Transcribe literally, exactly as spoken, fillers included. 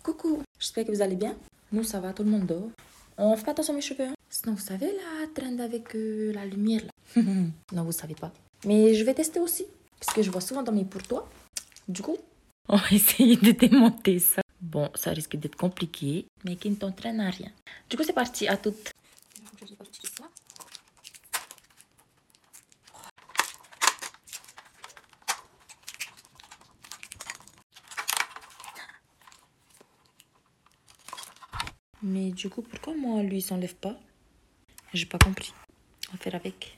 Coucou, j'espère que vous allez bien. Nous, ça va, tout le monde dort. On fait pas attention à mes cheveux. Hein. Sinon, vous savez, la trend avec euh, la lumière, là. Non, vous savez pas. Mais je vais tester aussi. Parce que je vois souvent dans mes pour toi. Du coup, on va essayer de démonter ça. Bon, ça risque d'être compliqué, mais qui ne t'entraîne à rien. Du coup, c'est parti, à toutes. Mais du coup, pourquoi moi, lui, il s'enlève pas? J'ai pas compris. On va faire avec.